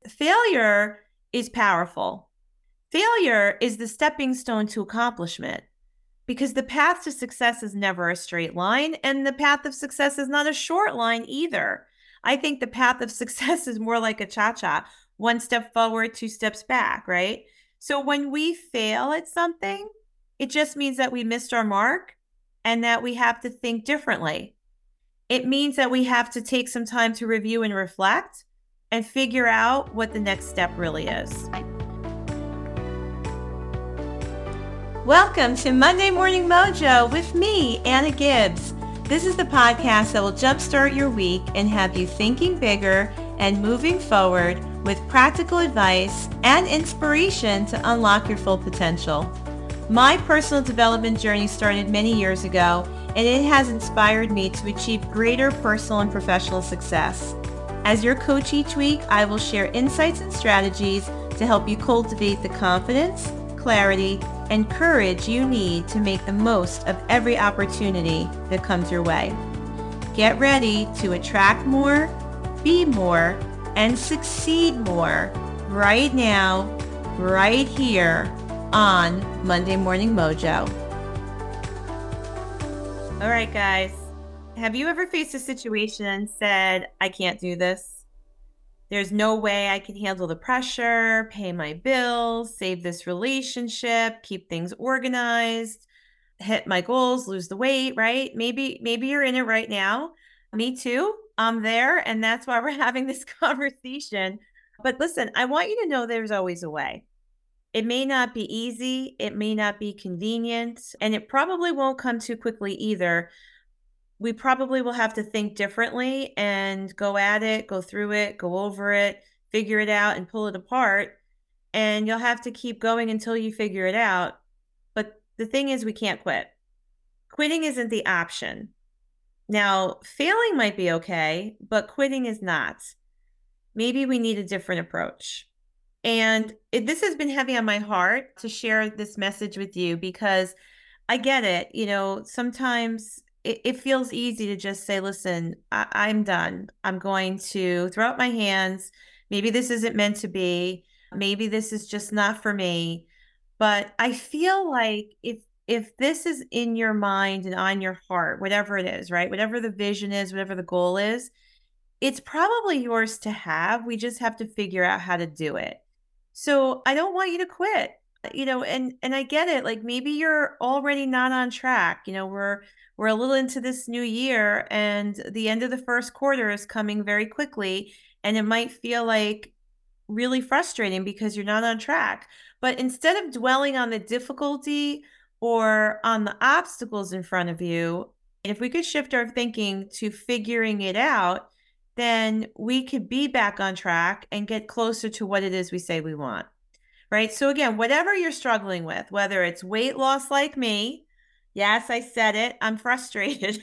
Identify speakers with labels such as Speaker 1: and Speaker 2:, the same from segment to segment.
Speaker 1: failure is powerful. Failure is the stepping stone to accomplishment because the path to success is never a straight line, and the path of success is not a short line either. I think the path of success is more like a cha-cha, one step forward, two steps back, right? So when we fail at something, it just means that we missed our mark and that we have to think differently. It means that we have to take some time to review and reflect and figure out what the next step really is. Welcome to Monday Morning Mojo with me, Anna Gibbs. This is the podcast that will jumpstart your week and have you thinking bigger and moving forward with practical advice and inspiration to unlock your full potential. My personal development journey started many years ago, and it has inspired me to achieve greater personal and professional success. As your coach each week, I will share insights and strategies to help you cultivate the confidence, clarity, and courage you need to make the most of every opportunity that comes your way. Get ready to attract more, be more, and succeed more right now, right here on Monday Morning Mojo. All right, guys. Have you ever faced a situation and said, I can't do this? There's no way I can handle the pressure, pay my bills, save this relationship, keep things organized, hit my goals, lose the weight, right? Maybe you're in it right now. Me too. I'm there, and that's why we're having this conversation. But listen, I want you to know there's always a way. It may not be easy, it may not be convenient, and it probably won't come too quickly either. We probably will have to think differently and go at it, go through it, go over it, figure it out and pull it apart. And you'll have to keep going until you figure it out. But the thing is, we can't quit. Quitting isn't the option. Now, failing might be okay, but quitting is not. Maybe we need a different approach. And this has been heavy on my heart to share this message with you because I get it. You know, sometimes it feels easy to just say, listen, I'm done. I'm going to throw up my hands. Maybe this isn't meant to be. Maybe this is just not for me. But I feel like if this is in your mind and on your heart, whatever it is, right? Whatever the vision is, whatever the goal is, it's probably yours to have. We just have to figure out how to do it. So I don't want you to quit. And I get it. Like maybe you're already not on track. We're a little into this new year and the end of the first quarter is coming very quickly. And it might feel like really frustrating because you're not on track. But instead of dwelling on the difficulty or on the obstacles in front of you, if we could shift our thinking to figuring it out, then we could be back on track and get closer to what it is we say we want. Right? So again, whatever you're struggling with, whether it's weight loss like me, yes, I said it, I'm frustrated.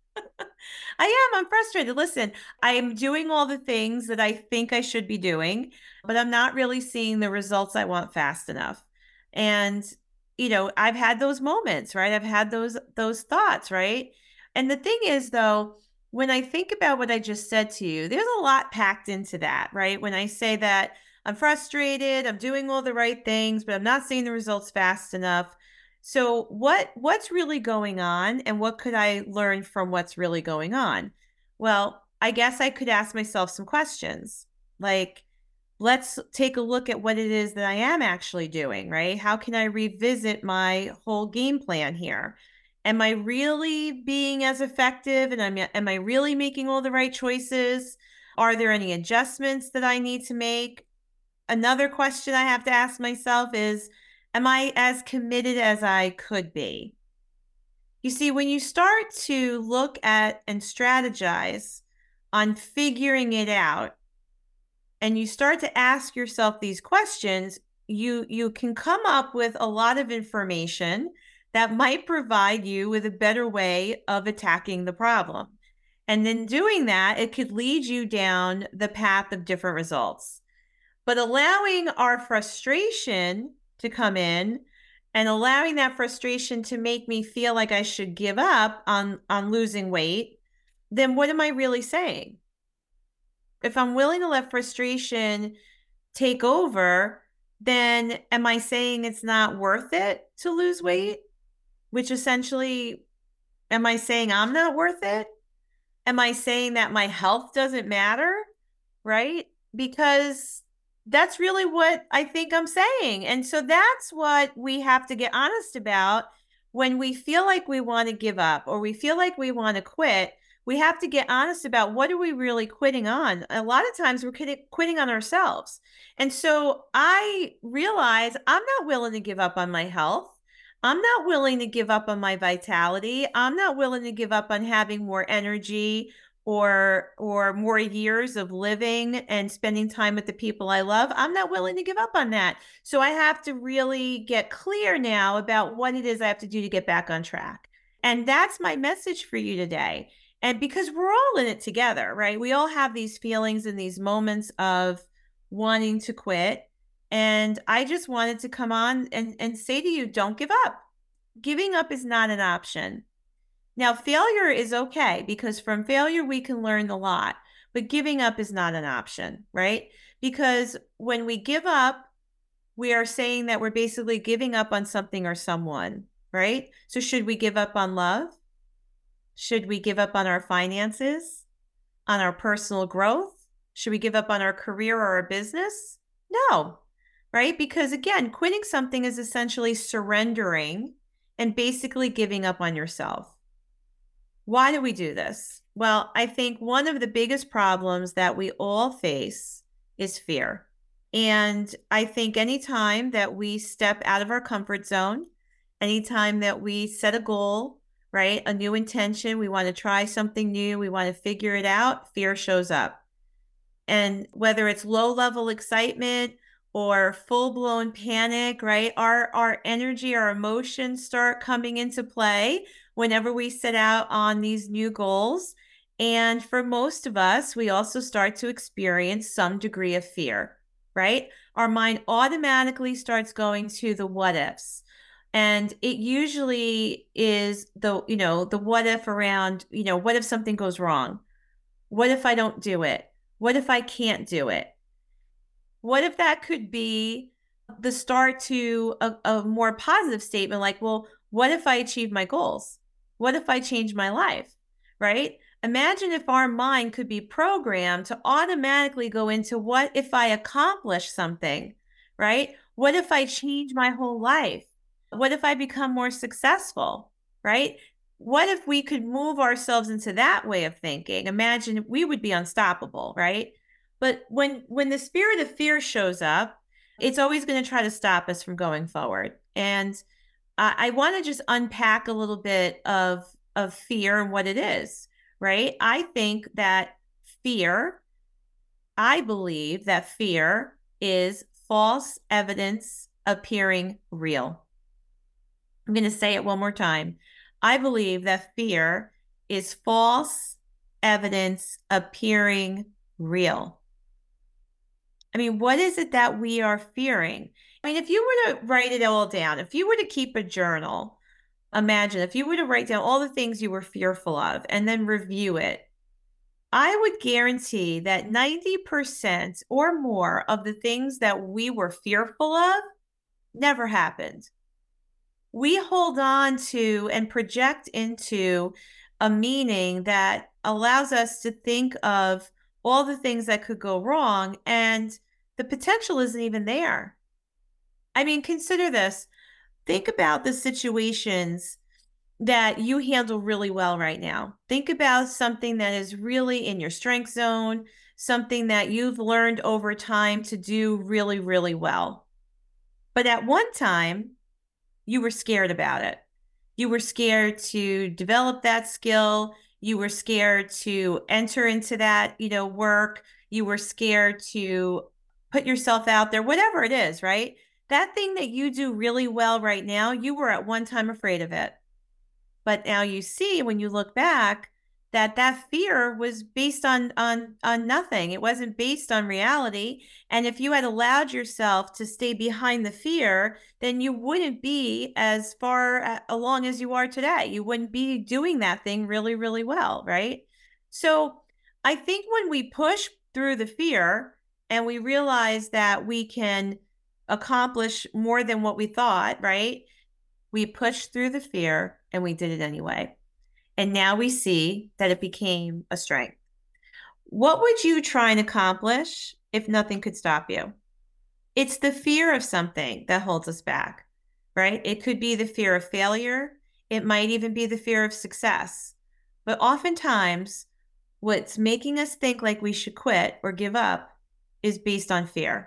Speaker 1: I'm frustrated. Listen, I am doing all the things that I think I should be doing, but I'm not really seeing the results I want fast enough. And, I've had those moments, right? I've had those thoughts, right? And the thing is, though, when I think about what I just said to you, there's a lot packed into that, right? When I say that I'm frustrated, I'm doing all the right things, but I'm not seeing the results fast enough. So what's really going on and what could I learn from what's really going on? Well, I guess I could ask myself some questions. Like, let's take a look at what it is that I am actually doing, right? How can I revisit my whole game plan here? Am I really being as effective and am I really making all the right choices? Are there any adjustments that I need to make? Another question I have to ask myself is, am I as committed as I could be? You see, when you start to look at and strategize on figuring it out, and you start to ask yourself these questions, you can come up with a lot of information that might provide you with a better way of attacking the problem. And then doing that, it could lead you down the path of different results. But allowing our frustration to come in and allowing that frustration to make me feel like I should give up on losing weight, then what am I really saying? If I'm willing to let frustration take over, then am I saying it's not worth it to lose weight? Which essentially, am I saying I'm not worth it? Am I saying that my health doesn't matter? Right? Because that's really what I think I'm saying. And so that's what we have to get honest about when we feel like we want to give up or we feel like we want to quit. We have to get honest about what are we really quitting on. A lot of times we're quitting on ourselves. And so I realize I'm not willing to give up on my health. I'm not willing to give up on my vitality. I'm not willing to give up on having more energy or more years of living and spending time with the people I love. I'm not willing to give up on that. So I have to really get clear now about what it is I have to do to get back on track. And that's my message for you today. And because we're all in it together, right? We all have these feelings and these moments of wanting to quit. And I just wanted to come on and say to you, don't give up. Giving up is not an option. Now, failure is okay because from failure, we can learn a lot, but giving up is not an option, right? Because when we give up, we are saying that we're basically giving up on something or someone, right? So, should we give up on love? Should we give up on our finances, on our personal growth? Should we give up on our career or our business? No, right? Because again, quitting something is essentially surrendering and basically giving up on yourself. Why do we do this? Well, I think one of the biggest problems that we all face is fear. And I think anytime that we step out of our comfort zone, anytime that we set a goal, right, a new intention, we want to try something new, we want to figure it out, fear shows up. And whether it's low level excitement or full blown panic, right? Our energy, our emotions start coming into play whenever we set out on these new goals. And for most of us, we also start to experience some degree of fear, right? Our mind automatically starts going to the what ifs. And it usually is the what if around, what if something goes wrong? What if I don't do it? What if I can't do it? What if that could be the start to a more positive statement like, well, what if I achieve my goals? What if I change my life? Right? Imagine if our mind could be programmed to automatically go into what if I accomplish something, right? What if I change my whole life? What if I become more successful, right? What if we could move ourselves into that way of thinking? Imagine we would be unstoppable, right? But when the spirit of fear shows up, it's always going to try to stop us from going forward. And I want to just unpack a little bit of fear and what it is, right? I believe that fear is false evidence appearing real. I'm going to say it one more time. I believe that fear is false evidence appearing real. I mean, what is it that we are fearing? I mean, if you were to write it all down, if you were to keep a journal, imagine if you were to write down all the things you were fearful of and then review it, I would guarantee that 90% or more of the things that we were fearful of never happened. We hold on to and project into a meaning that allows us to think of all the things that could go wrong, and the potential isn't even there. I mean, consider this. Think about the situations that you handle really well right now. Think about something that is really in your strength zone, something that you've learned over time to do really, really well. But at one time, you were scared about it. You were scared to develop that skill. You were scared to enter into that, work. You were scared to put yourself out there, whatever it is, right? That thing that you do really well right now, you were at one time afraid of it. But now you see when you look back that fear was based on nothing. It wasn't based on reality. And if you had allowed yourself to stay behind the fear, then you wouldn't be as far along as you are today. You wouldn't be doing that thing really, really well, right? So I think when we push through the fear and we realize that we can accomplish more than what we thought, right? We pushed through the fear and we did it anyway. And now we see that it became a strength. What would you try and accomplish if nothing could stop you? It's the fear of something that holds us back, right? It could be the fear of failure. It might even be the fear of success. But oftentimes, what's making us think like we should quit or give up is based on fear.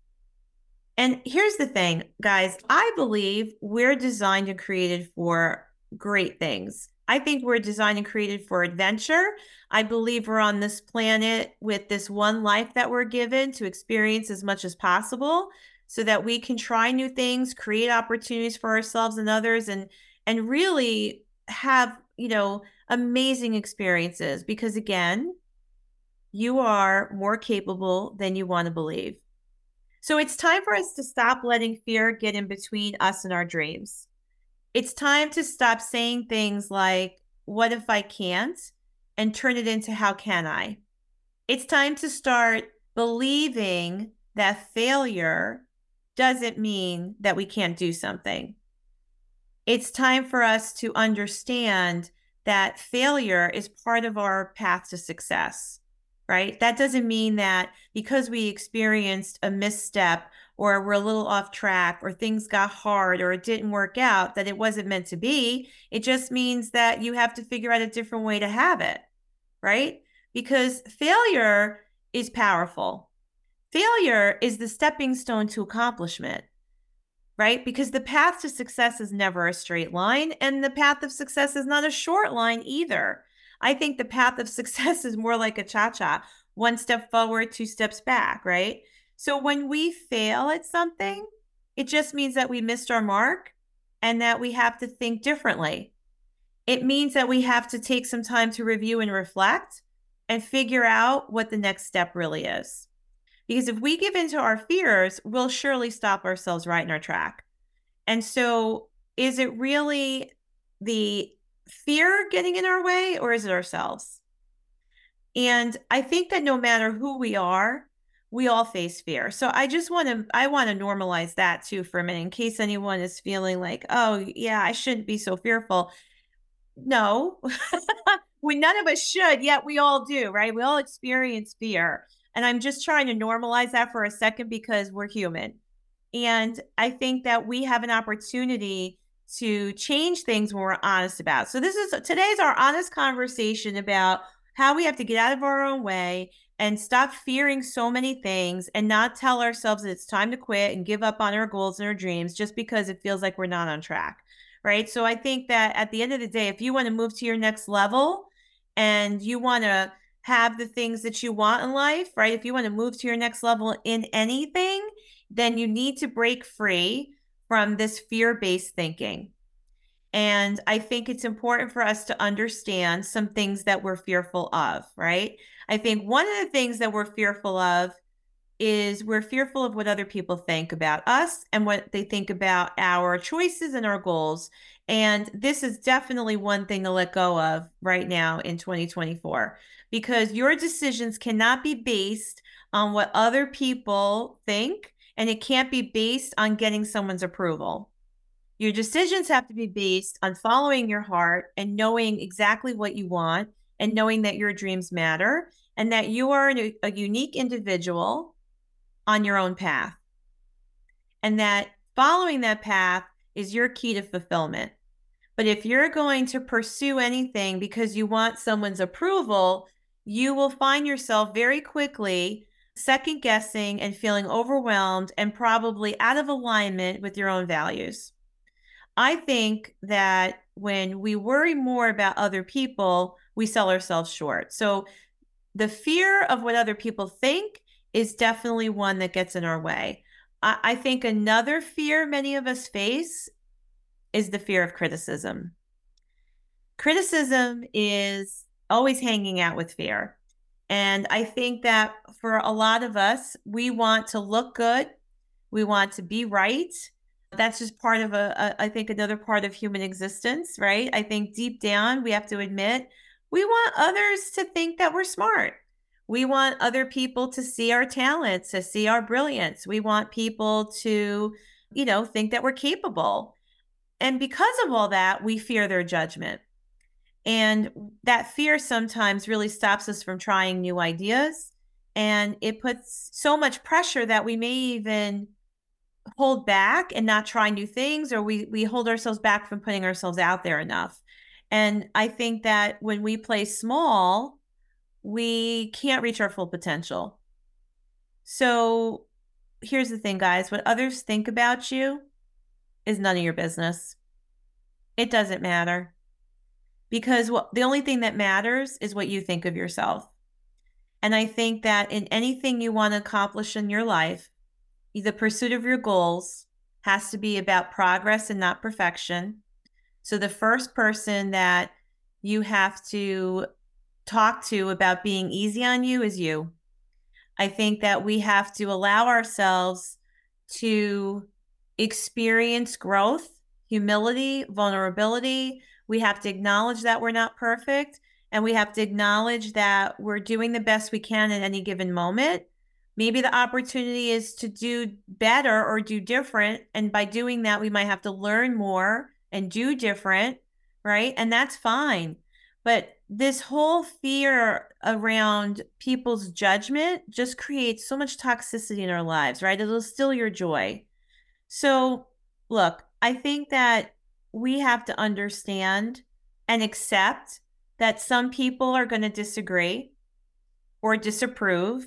Speaker 1: And here's the thing, guys, I believe we're designed and created for great things. I think we're designed and created for adventure. I believe we're on this planet with this one life that we're given to experience as much as possible so that we can try new things, create opportunities for ourselves and others, and really have, amazing experiences, because again, you are more capable than you want to believe. So it's time for us to stop letting fear get in between us and our dreams. It's time to stop saying things like, what if I can't? And turn it into, how can I? It's time to start believing that failure doesn't mean that we can't do something. It's time for us to understand that failure is part of our path to success, right? That doesn't mean that because we experienced a misstep or we're a little off track or things got hard or it didn't work out, that it wasn't meant to be. It just means that you have to figure out a different way to have it, right? Because failure is powerful. Failure is the stepping stone to accomplishment, right? Because the path to success is never a straight line, and the path of success is not a short line either. I think the path of success is more like a cha-cha, one step forward, two steps back, right? So when we fail at something, it just means that we missed our mark and that we have to think differently. It means that we have to take some time to review and reflect and figure out what the next step really is. Because if we give into our fears, we'll surely stop ourselves right in our track. And so is it really the fear getting in our way, or is it ourselves? And I think that no matter who we are, we all face fear. So I want to normalize that too for a minute, in case anyone is feeling like, oh yeah, I shouldn't be so fearful. No, none of us should, yet we all do, right? We all experience fear. And I'm just trying to normalize that for a second because we're human. And I think that we have an opportunity to change things when we're honest about. So today's our honest conversation about how we have to get out of our own way and stop fearing so many things and not tell ourselves that it's time to quit and give up on our goals and our dreams just because it feels like we're not on track. Right. So I think that at the end of the day, if you want to move to your next level and you want to have the things that you want in life, right? If you want to move to your next level in anything, then you need to break free from this fear-based thinking. And I think it's important for us to understand some things that we're fearful of, right? I think one of the things that we're fearful of is we're fearful of what other people think about us and what they think about our choices and our goals. And this is definitely one thing to let go of right now in 2024, because your decisions cannot be based on what other people think, and it can't be based on getting someone's approval. Your decisions have to be based on following your heart and knowing exactly what you want and knowing that your dreams matter and that you are a unique individual on your own path, and that following that path is your key to fulfillment. But if you're going to pursue anything because you want someone's approval, you will find yourself very quickly second guessing and feeling overwhelmed and probably out of alignment with your own values. I think that when we worry more about other people, we sell ourselves short. So the fear of what other people think is definitely one that gets in our way. I think another fear many of us face is the fear of criticism. Criticism is always hanging out with fear. And I think that for a lot of us, we want to look good. We want to be right. That's just part of I think another part of human existence, right? I think deep down, we have to admit, we want others to think that we're smart. We want other people to see our talents, to see our brilliance. We want people to, think that we're capable. And because of all that, we fear their judgment. And that fear sometimes really stops us from trying new ideas. And it puts so much pressure that we may even hold back and not try new things, or we hold ourselves back from putting ourselves out there enough. And I think that when we play small, we can't reach our full potential. So here's the thing, guys. What others think about you is none of your business. It doesn't matter, because the only thing that matters is what you think of yourself. And I think that in anything you want to accomplish in your life, the pursuit of your goals has to be about progress and not perfection. So the first person that you have to talk to about being easy on you is you. I think that we have to allow ourselves to experience growth, humility, vulnerability. We have to acknowledge that we're not perfect, and we have to acknowledge that we're doing the best we can at any given moment. Maybe the opportunity is to do better or do different. And by doing that, we might have to learn more and do different, right? And that's fine. But this whole fear around people's judgment just creates so much toxicity in our lives, right? It'll steal your joy. So, look, I think that we have to understand and accept that some people are going to disagree or disapprove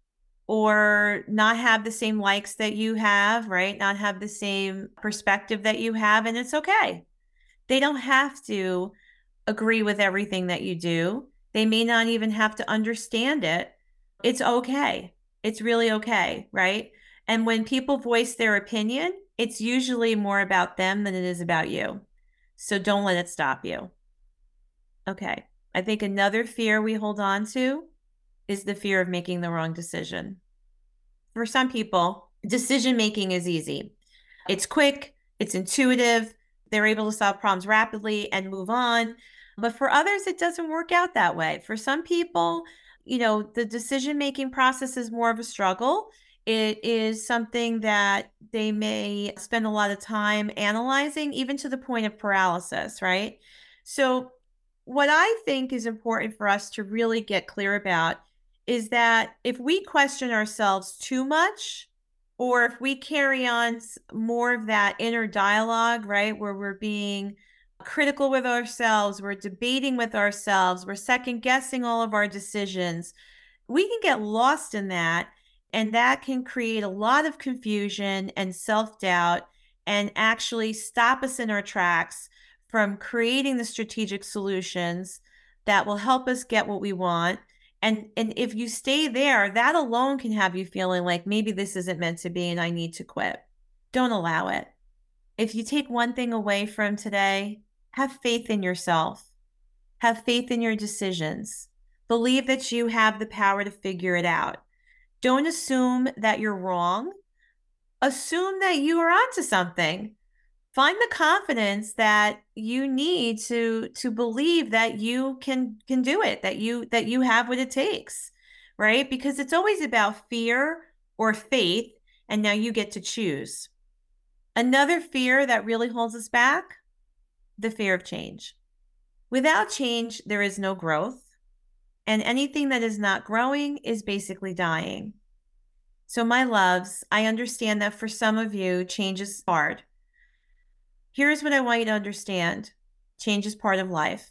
Speaker 1: or not have the same likes that you have, right? Not have the same perspective that you have, and it's okay. They don't have to agree with everything that you do. They may not even have to understand it. It's okay. It's really okay, right? And when people voice their opinion, it's usually more about them than it is about you. So don't let it stop you. Okay. I think another fear we hold on to is the fear of making the wrong decision. For some people, decision making is easy. It's quick, it's intuitive, they're able to solve problems rapidly and move on. But for others, it doesn't work out that way. For some people, the decision making process is more of a struggle. It is something that they may spend a lot of time analyzing, even to the point of paralysis, right? So, what I think is important for us to really get clear about is that if we question ourselves too much, or if we carry on more of that inner dialogue, right, where we're being critical with ourselves, we're debating with ourselves, we're second guessing all of our decisions, we can get lost in that. And that can create a lot of confusion and self-doubt and actually stop us in our tracks from creating the strategic solutions that will help us get what we want. And if you stay there, that alone can have you feeling like maybe this isn't meant to be and I need to quit. Don't allow it. If you take one thing away from today, have faith in yourself. Have faith in your decisions. Believe that you have the power to figure it out. Don't assume that you're wrong. Assume that you are onto something. Find the confidence that you need to believe that you can do it, that you have what it takes, right? Because it's always about fear or faith, and now you get to choose. Another fear that really holds us back, the fear of change. Without change, there is no growth, and anything that is not growing is basically dying. So my loves, I understand that for some of you, change is hard. Here's what I want you to understand. Change is part of life.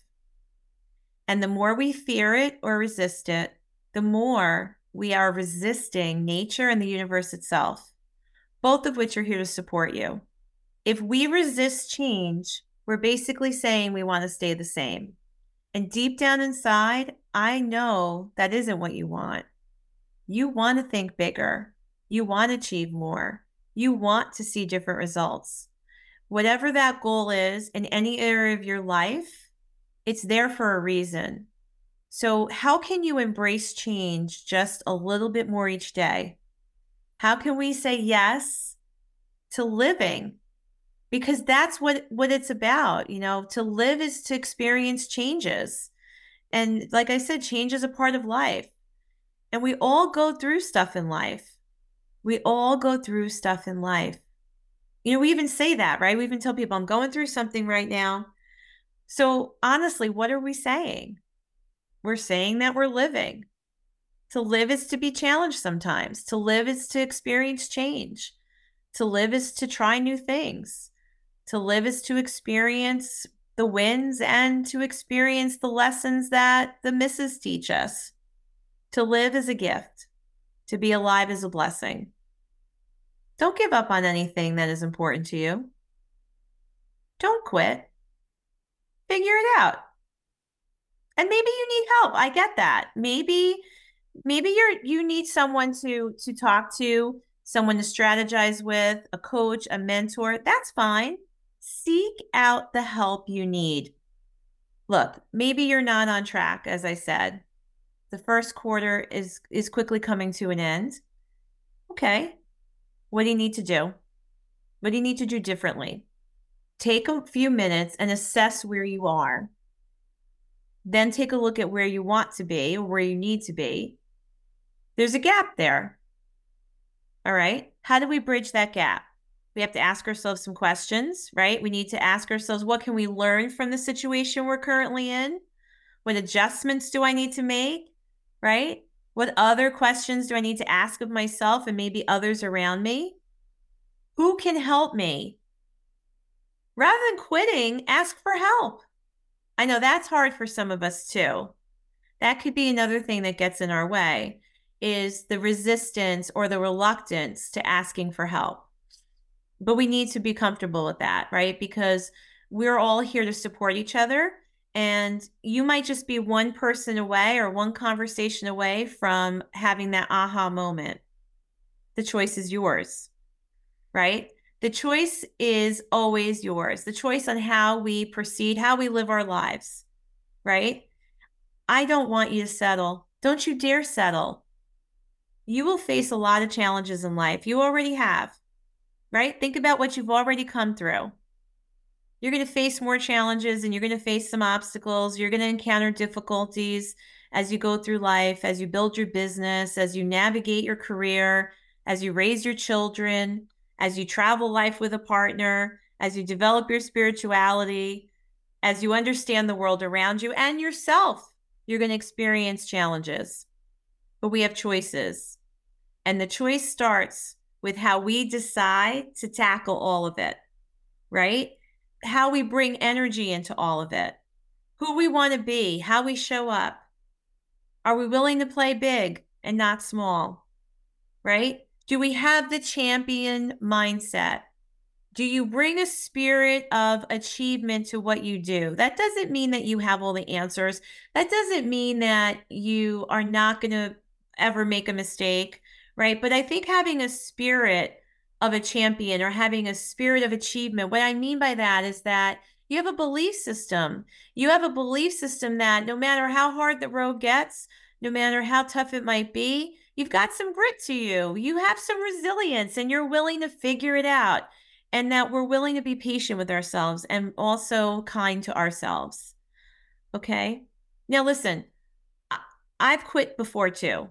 Speaker 1: And the more we fear it or resist it, the more we are resisting nature and the universe itself, both of which are here to support you. If we resist change, we're basically saying we want to stay the same. And deep down inside, I know that isn't what you want. You want to think bigger. You want to achieve more. You want to see different results. Whatever that goal is in any area of your life, it's there for a reason. So how can you embrace change just a little bit more each day? How can we say yes to living? Because that's what it's about. To live is to experience changes. And like I said, change is a part of life. And we all go through stuff in life. We all go through stuff in life. We even say that, right? We even tell people, I'm going through something right now. So honestly, what are we saying? We're saying that we're living. To live is to be challenged sometimes. To live is to experience change. To live is to try new things. To live is to experience the wins and to experience the lessons that the misses teach us. To live is a gift. To be alive is a blessing. Don't give up on anything that is important to you. Don't quit. Figure it out. And maybe you need help. I get that. Maybe you need someone to talk to, someone to strategize with, a coach, a mentor. That's fine. Seek out the help you need. Look, maybe you're not on track, as I said. The first quarter is quickly coming to an end. Okay. What do you need to do? What do you need to do differently? Take a few minutes and assess where you are. Then take a look at where you want to be or where you need to be. There's a gap there. All right. How do we bridge that gap? We have to ask ourselves some questions, right? We need to ask ourselves, what can we learn from the situation we're currently in? What adjustments do I need to make, right? What other questions do I need to ask of myself and maybe others around me? Who can help me? Rather than quitting, ask for help. I know that's hard for some of us too. That could be another thing that gets in our way, is the resistance or the reluctance to asking for help. But we need to be comfortable with that, right? Because we're all here to support each other. And you might just be one person away or one conversation away from having that aha moment. The choice is yours, right? The choice is always yours. The choice on how we proceed, how we live our lives, right? I don't want you to settle. Don't you dare settle. You will face a lot of challenges in life. You already have, right? Think about what you've already come through. You're going to face more challenges and you're going to face some obstacles. You're going to encounter difficulties as you go through life, as you build your business, as you navigate your career, as you raise your children, as you travel life with a partner, as you develop your spirituality, as you understand the world around you and yourself. You're going to experience challenges, but we have choices. And the choice starts with how we decide to tackle all of it, right? How we bring energy into all of it, who we want to be, how we show up. Are we willing to play big and not small, right? Do we have the champion mindset? Do you bring a spirit of achievement to what you do? That doesn't mean that you have all the answers. That doesn't mean that you are not going to ever make a mistake, right? But I think having a spirit of a champion or having a spirit of achievement, what I mean by that is that you have a belief system. You have a belief system that no matter how hard the road gets, no matter how tough it might be, you've got some grit to you. You have some resilience and you're willing to figure it out. And that we're willing to be patient with ourselves and also kind to ourselves. Okay. Now, listen, I've quit before too.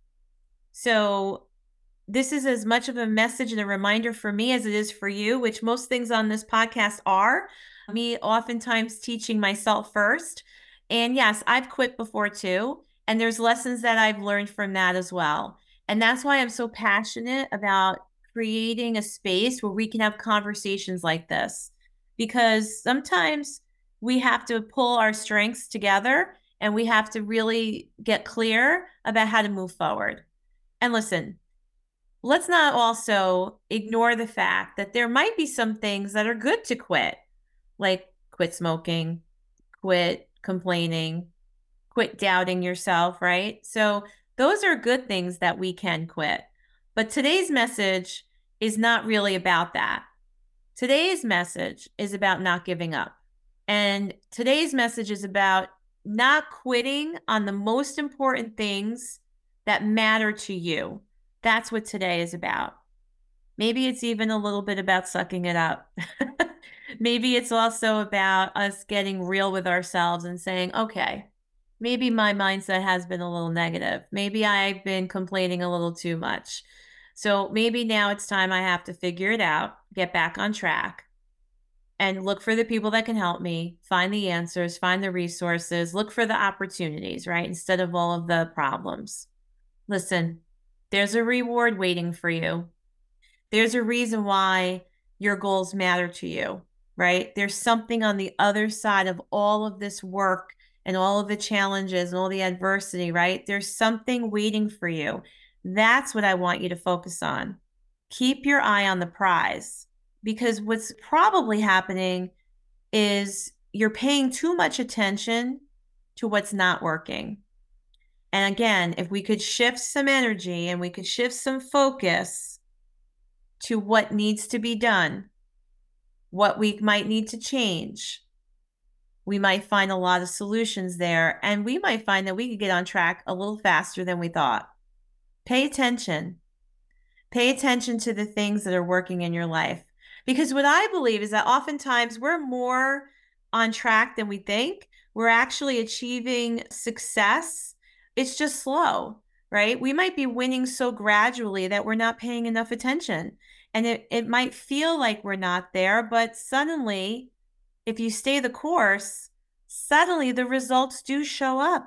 Speaker 1: So this is as much of a message and a reminder for me as it is for you, which most things on this podcast are. Me oftentimes teaching myself first. And yes, I've quit before too. And there's lessons that I've learned from that as well. And that's why I'm so passionate about creating a space where we can have conversations like this, because sometimes we have to pull our strengths together and we have to really get clear about how to move forward. And listen, let's not also ignore the fact that there might be some things that are good to quit, like quit smoking, quit complaining, quit doubting yourself, right? So those are good things that we can quit. But today's message is not really about that. Today's message is about not giving up. And today's message is about not quitting on the most important things that matter to you. That's what today is about. Maybe it's even a little bit about sucking it up. Maybe it's also about us getting real with ourselves and saying, okay, maybe my mindset has been a little negative. Maybe I've been complaining a little too much. So maybe now it's time I have to figure it out, get back on track, and look for the people that can help me, find the answers, find the resources, look for the opportunities, right? Instead of all of the problems. Listen, there's a reward waiting for you. There's a reason why your goals matter to you, right? There's something on the other side of all of this work and all of the challenges and all the adversity, right? There's something waiting for you. That's what I want you to focus on. Keep your eye on the prize, because what's probably happening is you're paying too much attention to what's not working. And again, if we could shift some energy and we could shift some focus to what needs to be done, what we might need to change, we might find a lot of solutions there, and we might find that we could get on track a little faster than we thought. Pay attention. Pay attention to the things that are working in your life. Because what I believe is that oftentimes we're more on track than we think. We're actually achieving success. It's just slow, right? We might be winning so gradually that we're not paying enough attention. And it might feel like we're not there, but suddenly, if you stay the course, suddenly the results do show up.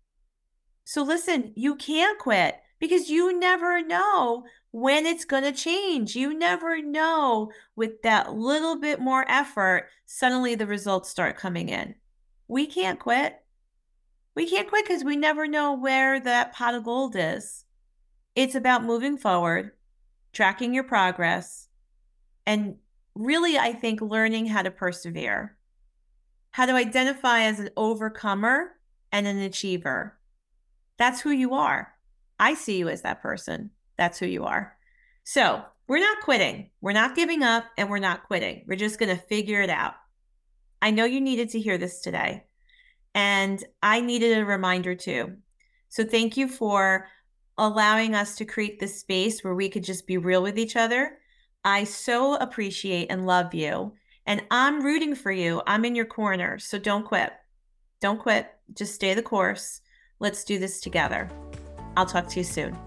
Speaker 1: So listen, you can't quit, because you never know when it's going to change. You never know, with that little bit more effort, suddenly the results start coming in. We can't quit. We can't quit because we never know where that pot of gold is. It's about moving forward, tracking your progress, and really, I think, learning how to persevere, how to identify as an overcomer and an achiever. That's who you are. I see you as that person. That's who you are. So we're not quitting. We're not giving up, and we're not quitting. We're just going to figure it out. I know you needed to hear this today, and I needed a reminder too. So thank you for allowing us to create this space where we could just be real with each other. I so appreciate and love you, and I'm rooting for you. I'm in your corner. So don't quit. Don't quit. Just stay the course. Let's do this together. I'll talk to you soon.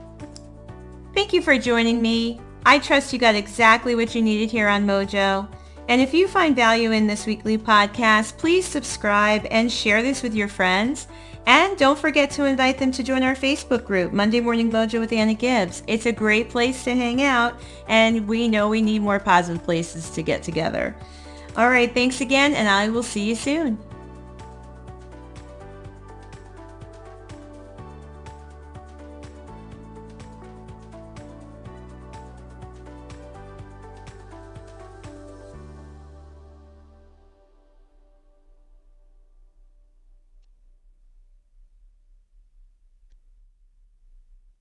Speaker 1: Thank you for joining me. I trust you got exactly what you needed here on Mojo. And if you find value in this weekly podcast, please subscribe and share this with your friends. And don't forget to invite them to join our Facebook group, Monday Morning Mojo with Anna Gibbs. It's a great place to hang out, and we know we need more positive places to get together. All right, thanks again, and I will see you soon.